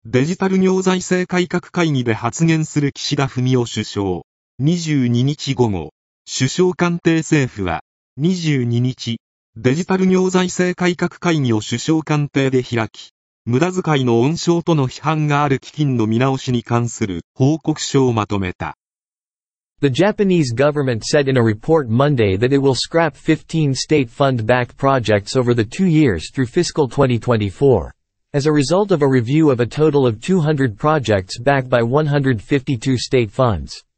デジタル行財政改革会議で発言する岸田文雄首相。22日午後、首相官邸政府は、22日、デジタル行財政改革会議を首相官邸で開き、無駄遣いの温床との批判がある基金の見直しに関する報告書をまとめた。 The Japanese government said in a report Monday that it will scrap 15 state fund-backed projects over the 2 years through fiscal 2024. As a result of a review of a total of 200 projects backed by 152 state funds.